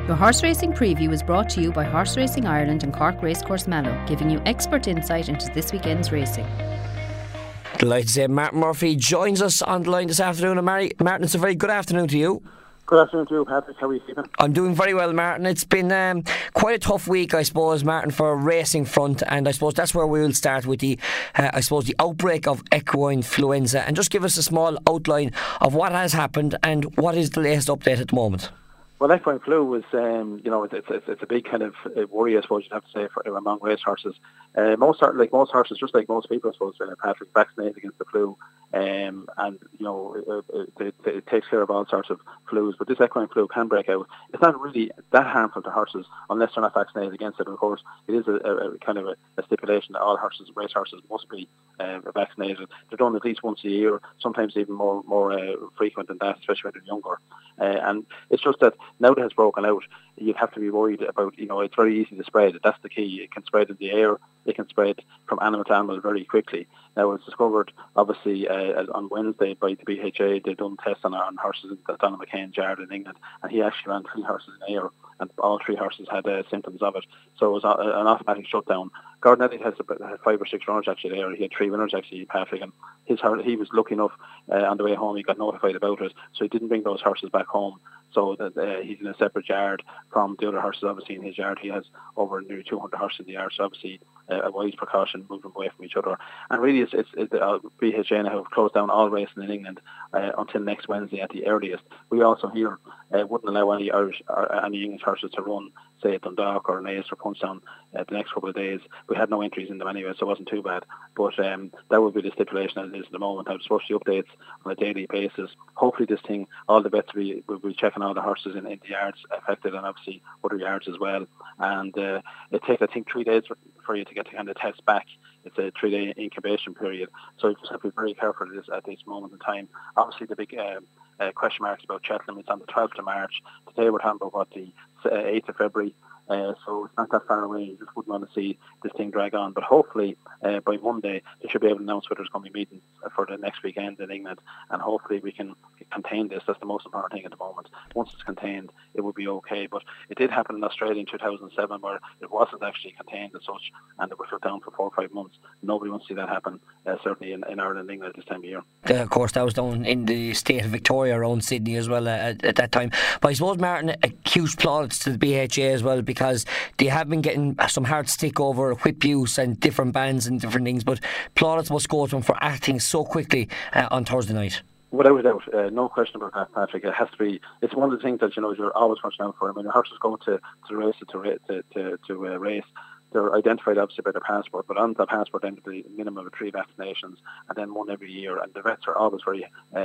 Your horse racing preview is brought to you by Horse Racing Ireland and Cork Racecourse Mallow, giving you expert insight into this weekend's racing. Delighted to say Martin Murphy joins us on the line this afternoon. And Martin, it's a very good afternoon to you. Good afternoon to you, Patrick. How are you keeping? I'm doing very well, Martin. It's been quite a tough week, I suppose, Martin, for a racing front, and I suppose that's where we'll start with the outbreak of equine influenza, and just give us a small outline of what has happened and what is the latest update at the moment. Well, equine flu was, it's a big kind of worry, I suppose you'd have to say, for among racehorses. Most horses, just like most people, I suppose, Patrick, vaccinate against the flu, and it takes care of all sorts of flus. But this equine flu can break out. It's not really that harmful to horses unless they're not vaccinated against it. Of course, it is a kind of a stipulation that all racehorses must be vaccinated. They're done at least once a year, sometimes even more frequent than that, especially when they're younger. And it's just that now that it's broken out, you'd have to be worried about, it's very easy to spread. That's the key. It can spread in the air. It can spread from animal to animal very quickly. Now, it's discovered, obviously, on Wednesday by the BHA. They've done tests on horses in Donald McCain's yard in England, and he actually ran 3 horses in air, and all 3 horses had symptoms of it. So it was an automatic shutdown. Gordon Elliott had 5 or 6 runners actually there. He had 3 winners actually, Patrick, and he was lucky enough on the way home. He got notified about it, so he didn't bring those horses back home. So that he's in a separate yard from the other horses. Obviously, in his yard, he has over nearly 200 horses in the yard. So obviously, a wise precaution, moving them away from each other. And really, it's BHA now have closed down all racing in England until next Wednesday at the earliest. We also here wouldn't allow any English horses to run, say at Dundalk or Naas or Punchestown the next couple of days. We had no entries in them anyway, so it wasn't too bad. But that would be the stipulation as it is at the moment. I'm supposed to updates on a daily basis. Hopefully this thing, all the vets will be checking all the horses in the yards affected, and obviously other yards as well. And it takes, I think, 3 days for you to get the kind of test back. It's a 3-day incubation period. So you just have to be very careful at this moment in time. Obviously the big question marks about Cheltenham. It's on the 12th of March. Today we're talking about the 8th of February. So it's not that far away. You just wouldn't want to see this thing drag on. But hopefully by Monday they should be able to announce whether there's going to be meetings for the next weekend in England, and hopefully we can contain this. That's the most important thing at the moment. Once it's contained, it will be okay. But it did happen in Australia in 2007 where it wasn't actually contained as such, and it was shut down for 4 or 5 months. Nobody wants to see that happen, certainly in Ireland and England at this time of year. Of course, that was down in the state of Victoria around Sydney as well at that time. But I suppose, Martin, a huge plaudits to the BHA as well, because they have been getting some hard stick over whip use and different bans and different things, but plaudits must go to them for acting so quickly on Thursday night. Without a doubt, no question about that, Patrick. It has to be. It's one of the things that you're always watching out for. I mean, the horses go to the race to race. They're identified obviously by their passport, but on the passport then the minimum of 3 vaccinations, and then 1 every year. And the vets are always very,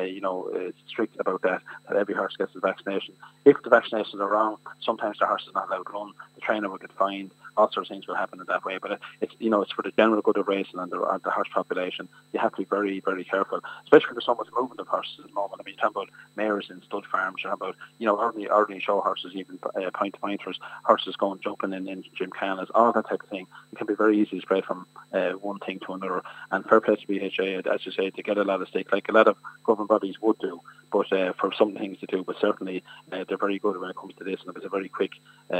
strict about that every horse gets a vaccination. If the vaccinations are wrong, sometimes the horse is not allowed to run. The trainer will get fined. All sorts of things will happen in that way. But it's for the general good of racing and the horse population. You have to be very, very careful, especially when there's so much movement of horses at the moment. I mean, you're talking about mares in stud farms. You're talking about ordinary show horses, even point-to-pointers, horses going jumping in gymkhanas, all that type of thing. It can be very easy to spread from one thing to another. And fair play to BHA, as you say, to get a lot of stick, like a lot of government bodies would do, but for some things to do. But certainly they're very good when it comes to this, and it was a very quick,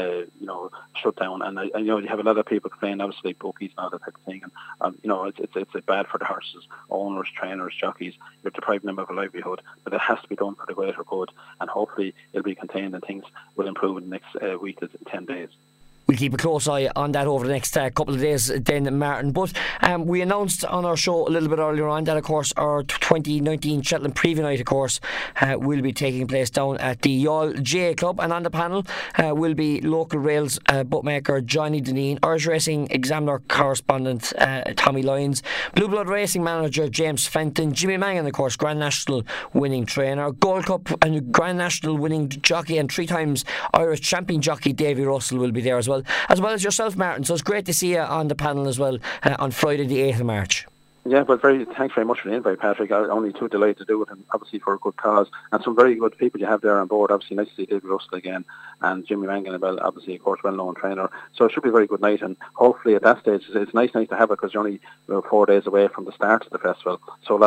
shutdown. And you have a lot of people complaining, obviously, bookies and all that type of thing. And it's bad for the horses, owners, trainers, jockeys. You're depriving them of a livelihood, but it has to be done for the greater good. And hopefully it'll be contained and things will improve in the next week to 10 days. We'll keep a close eye on that over the next couple of days then, Martin. But we announced on our show a little bit earlier on that, of course, our 2019 Shetland Preview Night, of course, will be taking place down at the Youghal GAA Club. And on the panel will be local rails bookmaker Johnny Deneen, Irish Racing Examiner correspondent Tommy Lyons, Blue Blood Racing manager James Fenton, Jimmy Mangan, of course, Grand National winning trainer, Gold Cup and Grand National winning jockey and 3 times Irish champion jockey Davy Russell will be there as well as yourself, Martin. So it's great to see you on the panel as well on Friday the 8th of March. Yeah, but thanks very much for the invite, Patrick. I'm only too delighted to do it, and obviously for a good cause. And some very good people you have there on board. Obviously, nice to see David Russell again, and Jimmy Mangan, obviously, of course, well-known trainer. So it should be a very good night, and hopefully at that stage, it's nice to have it, because you're only 4 days away from the start of the festival. So a lot of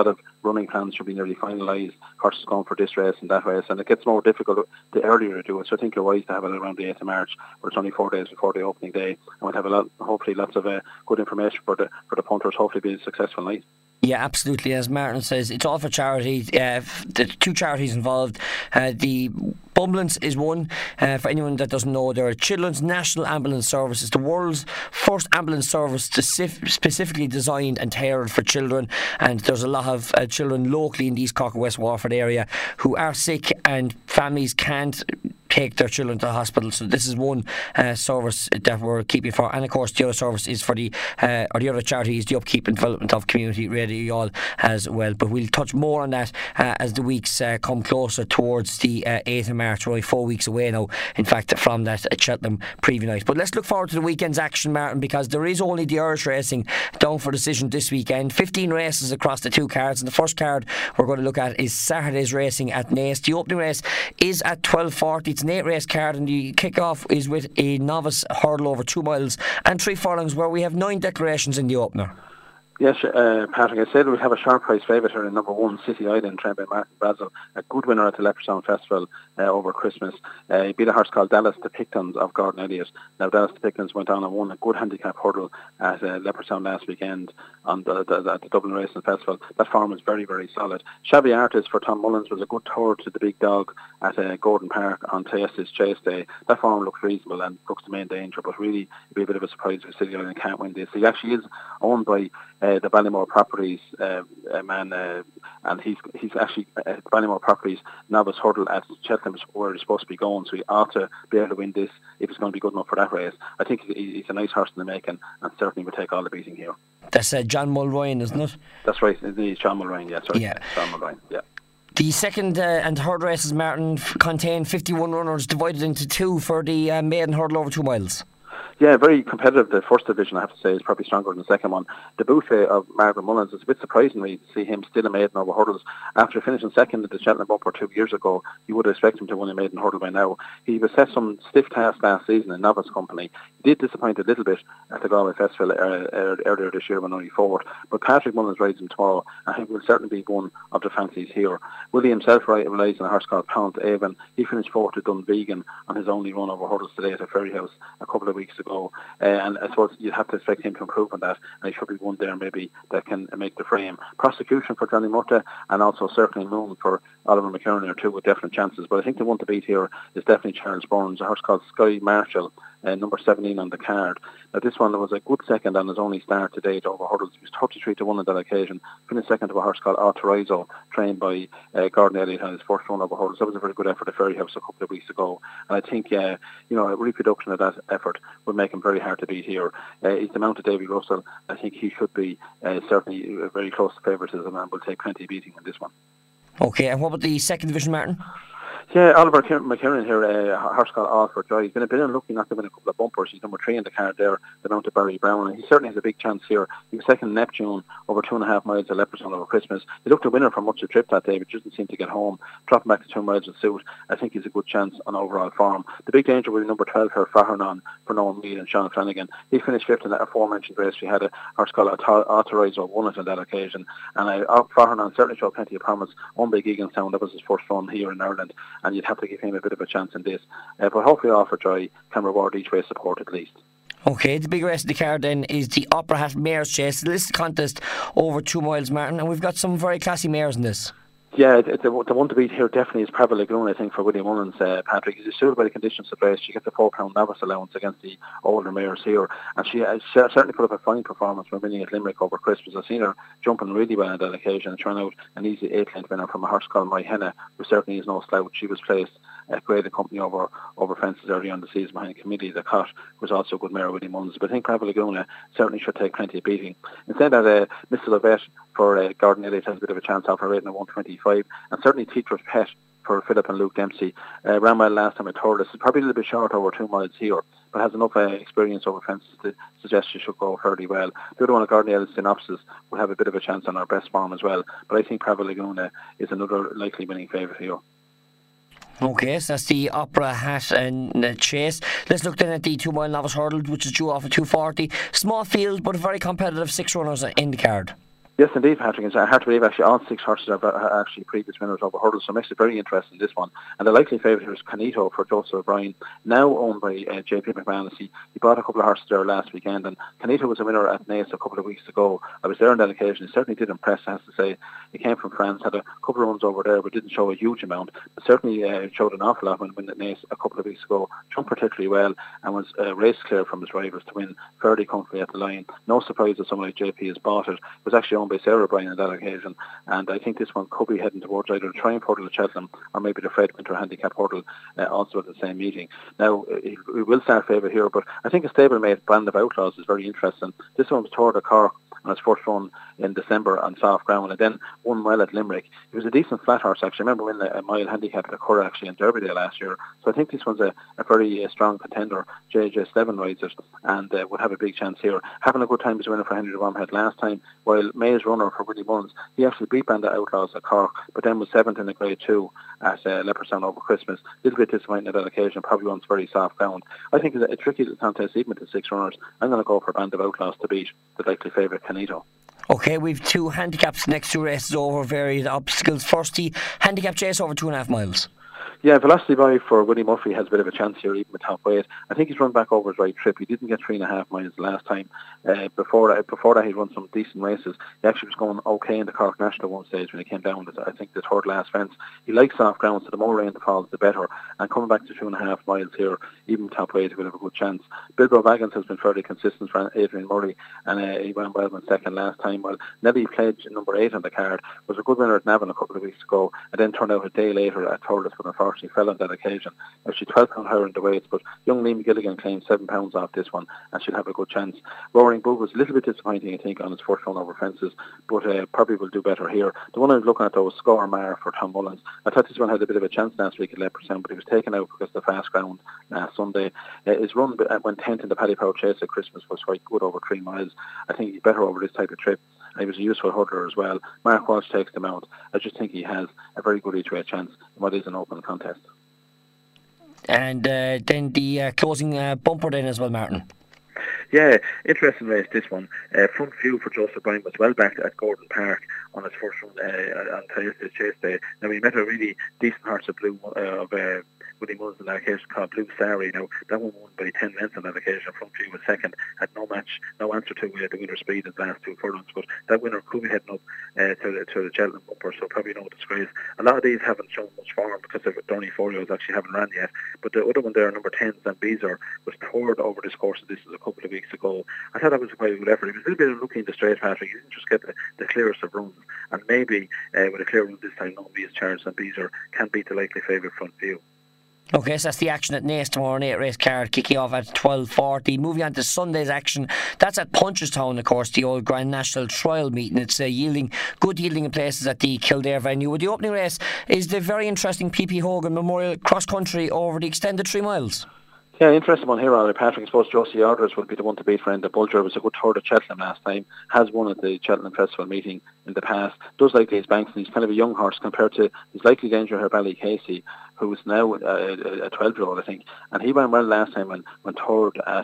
running plans should be nearly finalised. Horses going for this race and that race, and it gets more difficult the earlier you do it. So I think you're wise to have it around the 8th of March, where it's only 4 days before the opening day, and we'll have hopefully lots of good information for the punters. Hopefully, be a successful night. Yeah, absolutely. As Martin says, it's all for charity. The two charities involved. The Bumblins is one. For anyone that doesn't know, they're Children's National Ambulance Service. It's the world's first ambulance service specifically designed and tailored for children. And there's a lot of children locally in the East Cork and West Waterford area who are sick, and families can't take their children to the hospital. So this is one service that we're keeping for. And of course the other service is for the other charity is the upkeep and development of community radio as well. But we'll touch more on that as the weeks come closer towards the 8th of March. We're only 4 weeks away now, in fact, from that Cheltenham preview night. But let's look forward to the weekend's action, Martin, because there is only the Irish racing down for decision this weekend. 15 races across the two cards, and the first card we're going to look at is Saturday's racing at Naas. The opening race is at 12:40. It's an 8-race card, and the kick-off is with a novice hurdle over 2 miles and 3 furlongs, where we have 9 declarations in the opener. Yes, Patrick, I said we have a sharp price favourite here in number 1, City Island, trained by Martin Brazil, a good winner at the Leopardstown Festival over Christmas. He beat a horse called Dallas Depictons of Gordon Elliott. Now, Dallas Depictons went on and won a good handicap hurdle at Leopardstown last weekend on the Dublin Racing Festival. That form was very, very solid. Shabby Artist for Tom Mullins was a good tour to the big dog at Gordon Park on Tayes's Chase Day. That form looks reasonable and looks the main danger, but really it'd be a bit of a surprise if City Island can't win this. He actually is owned by the Ballymore Properties man, and he's actually Ballymore Properties novice hurdle at Cheltenham, where he's supposed to be going, so he ought to be able to win this if he's going to be good enough for that race. I think he's a nice horse in the making, and certainly would take all the beating here. That's John Mulryan, isn't it? That's right, it's John Mulryan, yeah, sorry. Yeah. John Mulryan, yeah. The second and third races, Martin, contain 51 runners divided into 2 for the maiden hurdle over 2 miles. Yeah, very competitive. The first division, I have to say, is probably stronger than the second one. The buffet of Margaret Mullins, it's a bit surprising to see him still a maiden over hurdles. After finishing second at the Cheltenham Bumper 2 years ago, you would expect him to win a maiden hurdle by now. He was set some stiff tasks last season in novice company. He did disappoint a little bit at the Galway Festival earlier this year when only 4th. But Patrick Mullins rides him tomorrow. I think will certainly be one of the fancies here. Willie himself relies on a horse called Pound Avon. He finished 4th at Dunvegan on his only run over hurdles today at a Ferryhouse a couple of weeks ago. And I suppose you'd have to expect him to improve on that, and he should be one there maybe that can make the frame. Prosecution for Johnny Murta, and also Circling Moon for Oliver McKernan are 2 with definite chances, but I think the one to beat here is definitely Charles Burns, a horse called Sky Marshall, number 17 on the card. Now this one was a good second on his only start to date over hurdles. He was 33-1 on that occasion. Finished second to a horse called Autorizo, trained by Gordon Elliott on his first run over hurdles. That was a very good effort at Ferryhouse a couple of weeks ago, and I think a reproduction of that effort would make him very hard to beat here. He's the mount of Davy Russell. I think he should be certainly very close to favouritism and will take plenty of beating in this one. Okay, and what about the second division, Martin? Yeah, Oliver McKernan here, a horse called All for Joy. He's been a bit unlucky not to win a couple of bumpers. He's number 3 in the card there, the mount of Barry Brown, and he certainly has a big chance here. He was second in Neptune over 2.5 miles at Leopardstown over Christmas. He looked a winner for much of the trip that day, but just didn't seem to get home. Dropping back to 2 miles with suit, I think he's a good chance on overall form. The big danger will be number 12 here, Fahernon, for Noam Mead and Sean Flanagan. He finished 5th in that aforementioned race. We had a horse called Autorizer won it on that occasion, and Fahernon certainly showed plenty of promise. One big Eganstown, that was his first run here in Ireland, and you'd have to give him a bit of a chance in this. But hopefully All for Joy can reward each way support at least. Okay, the big race of the card then is the Opera Hat Mares Chase. The listed contest over 2 miles, Martin, and we've got some very classy mares in this. Yeah, the one to beat here definitely is Prava Lagoon, I think, for William Mullins, Patrick. He's suited by the conditions of the race. She gets a £4 novice allowance against the older mares here, and she certainly put up a fine performance from winning at Limerick over Christmas. I've seen her jumping really well on that occasion and trying out an easy 8-length winner from a horse called My Henna, who certainly is no slouch. She was placed at Grade Company over fences early on the season behind Committee. The Cot was also a good mare, William Mullins, but I think Prava Laguna certainly should take plenty of beating. Instead of Mr. Lovett for Gordon Elliott has a bit of a chance off her rating at 125, and certainly Teacher's Pet for Philip and Luke Dempsey. Ran well last time at Torres. It's probably a little bit short over 2 miles here, but has enough experience over fences to suggest she should go fairly well. The other one, a Gordon Elliott Synopsis, will have a bit of a chance on our best form as well, but I think Prava Laguna is another likely winning favourite here. Okay, so that's the Opera Hat and Chase. Let's look then at the 2 mile novice hurdle, which is due off at 2:40. Small field, but a very competitive 6 runners in the card. Yes, indeed, Patrick. It's hard to believe actually all 6 horses are actually previous winners over hurdles, so it makes it very interesting, this one. And the likely favourite here is Canito for Joseph O'Brien, now owned by JP McManus. He bought a couple of horses there last weekend, and Canito was a winner at Naas a couple of weeks ago. I was there on that occasion. He certainly did impress, I have to say. He came from France, had a couple of runs over there, but didn't show a huge amount. But certainly showed an awful lot when winning at Naas a couple of weeks ago. Jumped particularly well and was race clear from his rivals to win fairly comfortably at the line. No surprise that someone like JP has bought it. It was actually owned by Sarah O'Brien on that occasion, and I think this one could be heading towards either the Triumph Hurdle at Cheltenham or maybe the Fred Winter Handicap Hurdle, also at the same meeting. Now, we will start favourite here, but I think a stablemate Band of Outlaws is very interesting. This one was Tour de Cork on his first run in December on soft ground, and then won well at Limerick. He was a decent flat horse, actually. I remember winning a mile handicap at a Curragh actually in Derby Day last year. So I think this one's a very strong contender. JJ Slevin rides it and would have a big chance here. Having a good time as a winner for Henry de Wormhead last time, while May's runner for Willie Mullins, he actually beat Band of Outlaws at Cork, but then was 7th in the Grade 2 at Leopardstown over Christmas. A little bit disappointing at that occasion, probably wants very soft ground. I think it's a tricky little contest, even with the 6 runners. I'm going to go for Band of Outlaws to beat the likely favourite Canito. Okay, we've 2 handicaps, next 2 races over varied obstacles. First, the handicap chase over 2.5 miles. Yeah, Velocity Boy for Willie Murphy has a bit of a chance here, even with top weight. I think he's run back over his right trip. He didn't get 3.5 miles last time. Before that, he'd run some decent races. He actually was going okay in the Cork National one stage when he came down to, I think, the third last fence. He likes soft ground, so the more rain that falls, the better. And coming back to 2.5 miles here, even top weight, he will have a good chance. Bilbo Baggins has been fairly consistent for Adrian Murray, and he went well in second last time. Well, Nelly Pledge, number 8 on the card, was a good winner at Navan a couple of weeks ago, and then turned out a day later at Thurles, but unfortunately fell on that occasion. She's 12 pound higher in the weights, but young Liam Gilligan claimed 7 pounds off this one, and she'll have a good chance. Roaring Bull was a little bit disappointing, I think, on his first run over fences, but probably will do better here. The one I was looking at, though, was Score Mar for Tom Mullins. I thought this one had a bit of a chance last week at Leopardstown, but he was taken out because of the fast ground last Sunday. His run went 10th in the Paddy Power Chase at Christmas was quite good over 3 miles. I think he's better over this type of trip. And he was a useful hurdler as well. Mark Walsh takes them out. I just think he has a very good each way chance in what is an open contest. And then the closing bumper then as well, Martin. Yeah, interesting race, this one. Front View for Joseph O'Brien was well backed at Gordon Park on his first run on Thursday's Chase Day. Now, he met a really decent horse of Blue of Willie Mullins on that occasion called Blue Starry. Now, that one won by 10 lengths on that occasion. Front View was second, had no answer to the winner's speed in the last 2 furlongs, but that winner could be heading up to the Cheltenham bumper, so probably no disgrace. A lot of these haven't shown much form because they're only 4-year-olds, actually haven't ran yet, but the other one there, number 10, Zambizer, was third over this course of distance a couple of weeks ago. I thought that was quite a good effort. He was a little bit unlucky in the straight, Patrick. He didn't just get the clearest of runs, and maybe with a clear run this time, nobody is charged, Zambizer can beat the likely favourite Front View. Okay, so that's the action at Naas tomorrow, an 8-race card kicking off at 12:40. Moving on to Sunday's action, that's at Punchestown, of course, the old Grand National Trial meeting. It's yielding in places at the Kildare venue. With the opening race is the very interesting PP Hogan Memorial Cross Country over the extended 3 miles. Yeah, interesting one here, Patrick. I suppose Josie Orders will be the one to beat for Enda Bulger. It was a good third at Cheltenham last time. Has won at the Cheltenham Festival meeting in the past. Does like these banks, and he's kind of a young horse compared to his likely danger here, Ballycasey, who is now a 12-year-old, I think. And he went well last time and went third at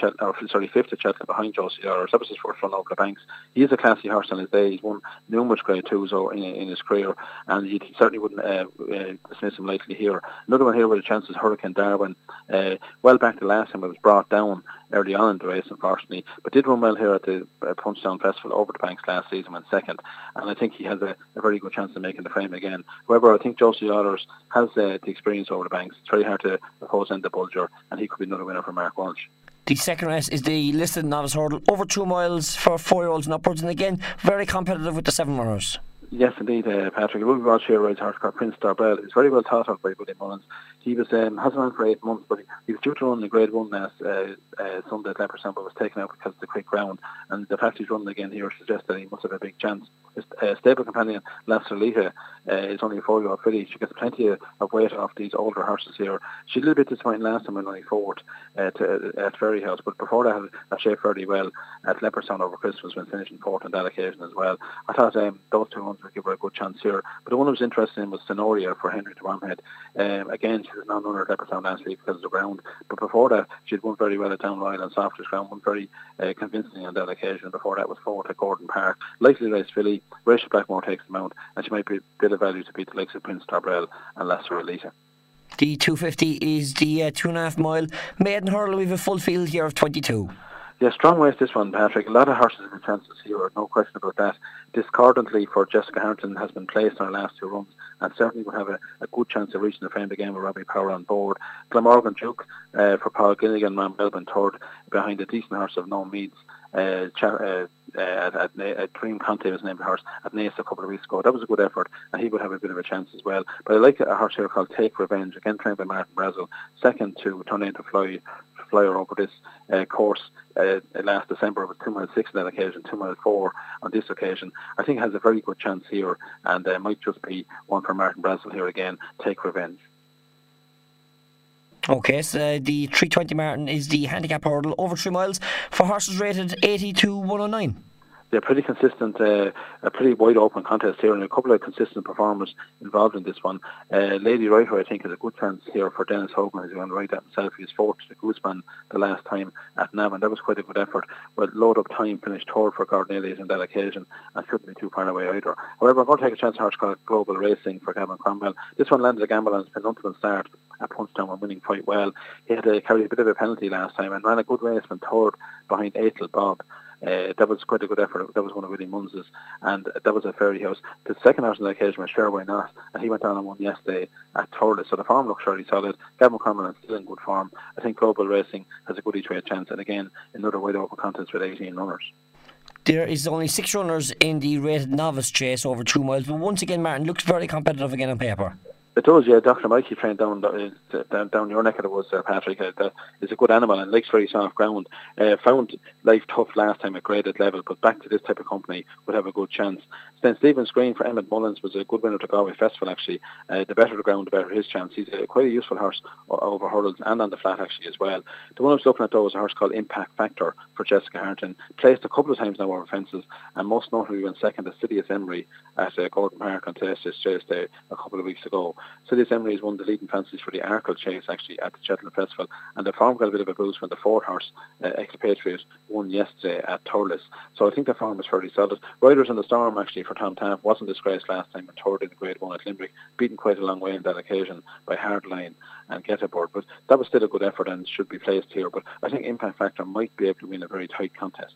fifth at Cheltenham behind Josie Orders. That was his first run over the banks. He is a classy horse on his day. He's won numerous Grade 2s in his career, and you certainly wouldn't dismiss him lightly here. Another one here with a chance is Hurricane Darwin. Well back to last time, it was brought down early on in the race, unfortunately, but did run well here at the Punchestown Festival over the banks last season, went second, and I think he has a very good chance of making the frame again. However, I think Josie Orders has the experience over the banks. It's very hard to oppose Enda Bulger, and he could be another winner for Mark Walsh. The second race is the listed novice hurdle over 2 miles for 4-year-olds and upwards, and again very competitive with the 7 runners. Yes, indeed, Patrick. Ruby Walsh here rides a horse called Prince Darbell. He's very well thought of by Willie Mullins. He was hasn't run for 8 months, but he was due to run the Grade 1 last Sunday at Leopardstown, but was taken out because of the quick ground. And the fact he's running again here suggests that he must have a big chance. His stable companion, Lacerlita, is only a 4-year-old filly. She gets plenty of weight off these older horses here. She's a little bit disappointing last time when only fourth at Ferryhouse, but before that had shaped fairly well at Leopardstown over Christmas when finishing fourth on that occasion as well. I thought those 2 runs would give her a good chance here. But the one I was interested in was Tenoria for Henry de Bromhead. Again, she was non-runner at Leopardstown last week because of the ground. But before that, she'd won very well at Down Royal and Softish ground, won very convincingly on that occasion. Before that was 4th at Gordon Park. Likely race filly. Rachel Blackmore takes the mount, and she might be a bit of value to beat the likes of Prince Tarbrell and Lesser Elita. The 250 is the 2.5 mile maiden hurdle. We have a full field here of 22. Yeah, strong race this one, Patrick. A lot of horses have chances here, no question about that. Discordantly for Jessica Harrington has been placed on her last 2 runs and certainly will have a good chance of reaching the frame again with Robbie Power on board. Glamorgan Duke for Paul Gilligan, Man Melbourne third behind a decent horse of No Meads. Dream Conte was named the horse at Naas a couple of weeks ago. That was a good effort and he would have a bit of a chance as well. But I like a horse here called Take Revenge, again trained by Martin Brazel, second to Tornado Flyer over this course last December. It was 2 miles 6 on that occasion, 2 miles 4 on this occasion. I think has a very good chance here and might just be one for Martin Brazel here again, Take Revenge. Okay, so the 320 Martin is the handicap hurdle over 3 miles for horses rated 80 to 109. They're pretty consistent, a pretty wide open contest here, and a couple of consistent performers involved in this one. Lady Writer, I think, has a good chance here for Dennis Hogan, who's going to ride that himself. He was 4th to the Gooseman the last time at Navan. That was quite a good effort. But load up time finished 3rd for Gordon Elliott on that occasion, and shouldn't be too far away either. However, I'm going to take a chance on a horse called Global Racing for Gavin Cromwell. This one landed a gamble on his penultimate start at Punchdown and winning quite well. He had to carry a bit of a penalty last time and ran a good race from 3rd behind Athel Bob. That was quite a good effort. That was one of Willie Muns's, and that was a Fairy House. The second horse on the occasion was Sherway Not, and he went on and won yesterday at Thurles. So the form looks fairly solid. Gavin Cromwell is still in good form. I think Global Racing has a good each way chance, and again, another wide open contest with 18 runners. There is only 6 runners in the rated novice chase over 2 miles, but once again, Martin looks very competitive again on paper. It does, yeah. Dr. Mikey trained down your neck of the woods there, Patrick. Is a good animal and likes very soft ground. Found life tough last time at graded level, but back to this type of company would have a good chance. Then Stephen's Green for Emmett Mullins was a good winner to Galway Festival, actually. The better the ground, the better his chance. He's quite a useful horse over hurdles and on the flat, actually, as well. The one I was looking at, though, was a horse called Impact Factor for Jessica Harrington. Placed a couple of times now over fences, and most notably went second to Sidious Emery at Gordon Park on Tesla's Chase Day a couple of weeks ago. Sidious Emery has won the leading fancies for the Arkle Chase, actually, at the Shetland Festival, and the form got a bit of a boost when the 4th horse, Expatriate, won yesterday at Thurles. So I think the form is fairly solid. Riders in the Storm, actually, for Tom Taff wasn't disgraced last time and 3rd in the Grade 1 at Limerick, beaten quite a long way on that occasion by Hardline and Getaboard, but that was still a good effort and should be placed here. But I think Impact Factor might be able to win a very tight contest.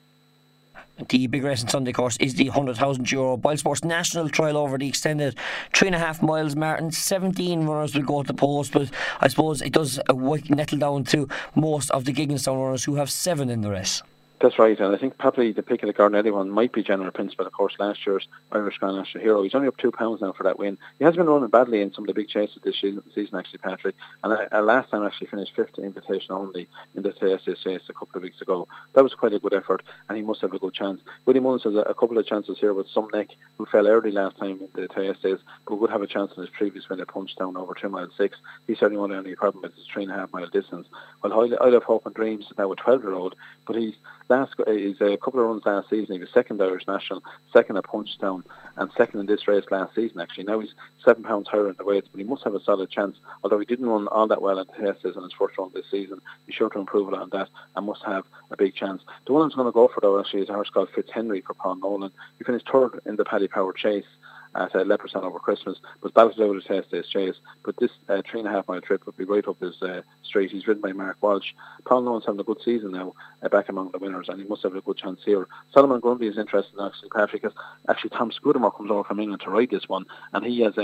The big race on Sunday, course, is the €100,000 Boyle Sports National Trial over the extended 3.5 miles, Martin. 17 runners will go to the post, but I suppose it does nettle down to most of the Gigginstown runners who have 7 in the race. That's right, and I think probably the pick of the Garnelli one might be General Principal, of course, last year's Irish Grand National Hero. He's only up £2 now for that win. He has been running badly in some of the big chases this season, actually, Patrick, and last time actually finished 5th invitation only in the TSS chase a couple of weeks ago. That was quite a good effort, and he must have a good chance. Willie Mullins has a couple of chances here with some neck, who fell early last time in the TSS, but would have a chance in his previous win at Punchdown over 2 miles 6. He certainly won't have any problem with his 3.5 mile distance. Well, Isle of Hope and Dreams is now a 12-year-old, but he's a couple of runs last season. He was second Irish National, second at Punchdown, and second in this race last season, actually. Now he's £7 higher in the weights, but he must have a solid chance. Although he didn't run all that well at the tests in his first run this season, he's sure to improve on that and must have a big chance. The one I'm going to go for, though, actually, is a horse called Fitzhenry for Paul Nolan. He finished 3rd in the Paddy Power Chase at Leopardstown over Christmas, was balloted out of test day's chase, but this 3.5 mile trip would be right up his street. He's ridden by Mark Walsh. Paul Nolan's having a good season now, back among the winners, and he must have a good chance here. Solomon Grundy is interested in actually, Patrick, because actually Tom Scudamore comes over from England to ride this one, and he has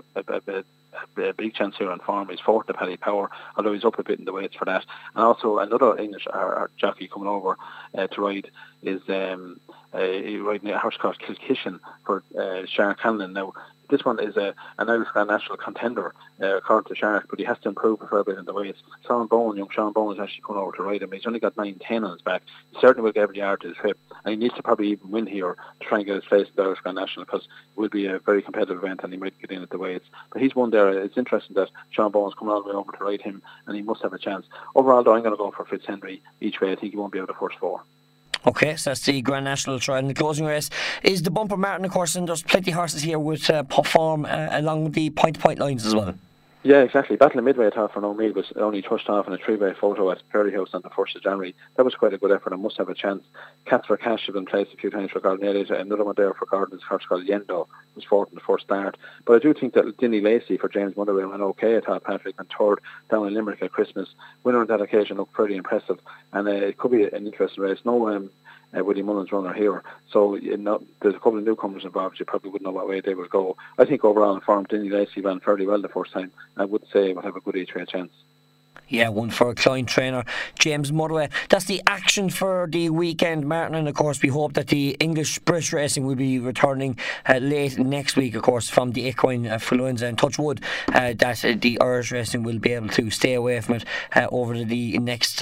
a big chance here on form. He's 4th to Paddy Power, although he's up a bit in the weights for that. And also another English jockey coming over to ride is riding a horse called Kilkishan for Shark Hanlon. Now, this one is an Irish Grand National contender, according to Shark, but he has to improve a fair bit in the weights. Young Sean Bone is actually coming over to ride him. He's only got 9-10 on his back. He certainly will get every yard to his hip, and he needs to probably even win here to try and get his place in the Irish Grand National, because it will be a very competitive event and he might get in at the weights. But he's one there. It's interesting that Sean Bone's coming all the way over to ride him, and he must have a chance. Overall, though, I'm going to go for Fitzhenry each way. I think he won't be able to force 4. Okay, so that's the Grand National Trial. And the closing race is the Bumper Martin, of course, and there's plenty of horses here with perform along the point-to-point lines as well. Yeah, exactly. Battle of Midway at Halford O'Neill was only touched off in a three-way photo at Perry House on the 1st of January. That was quite a good effort and must have a chance. Cats for Cash have been placed a few times for Gordon Elliott. Another one there for Gordon is a horse called Yendo, was fourth in the first start. But I do think that Dinny Lacey for James Motherway went okay at Hal Patrick and third down in Limerick at Christmas. Winner on that occasion looked pretty impressive, and it could be an interesting race. No Willie Mullins runner here, so there's a couple of newcomers involved. You probably wouldn't know what way they will go. I think overall in form, Dinny Lacey ran fairly well the first time. I would say will have a good each-way chance. Yeah, one for a Clyde trainer, James Motherway. That's the action for the weekend, Martin, and of course we hope that the English British racing will be returning late next week, of course, from the equine affluenza, and touch wood that the Irish racing will be able to stay away from it over the next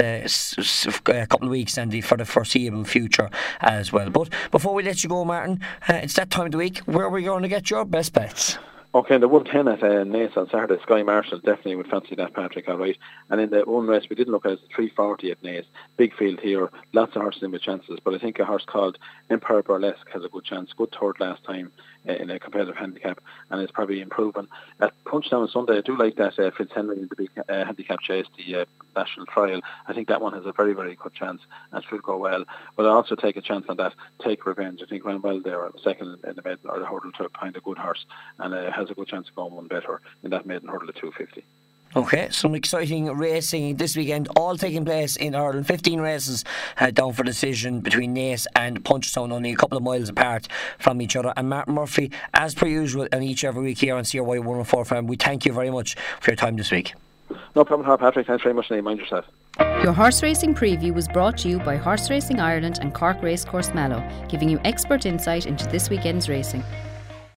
couple of weeks and for the foreseeable future as well. But before we let you go, Martin, it's that time of the week where we're going to get your best bets. Okay, the 110 at Naas on Saturday, Sky Marshall definitely would fancy that, Patrick, all right. And in the one race we didn't look at is the 340 at Naas. Big field here, lots of horses in with chances, but I think a horse called Empire Burlesque has a good chance. Good third last time in a competitive handicap, and it's probably improving. At Punchdown on Sunday, I do like that Fitzhenry in the big handicap chase, the National Trial. I think that one has a very, very good chance and should go well. But I also take a chance on that Take Revenge. I think went well there, second in the maiden or the hurdle to find a good horse, and has a good chance of going one better in that maiden hurdle at 250. Okay, some exciting racing this weekend, all taking place in Ireland. 15 races down for decision between Naas and Punchestown, only a couple of miles apart from each other. And Martin Murphy, as per usual, and each every week here on CRY 104 FM, we thank you very much for your time this week. No problem at all, Patrick. Thanks very much, Nate. Mind yourself. Your horse racing preview was brought to you by Horse Racing Ireland and Cork Racecourse Mallow, giving you expert insight into this weekend's racing.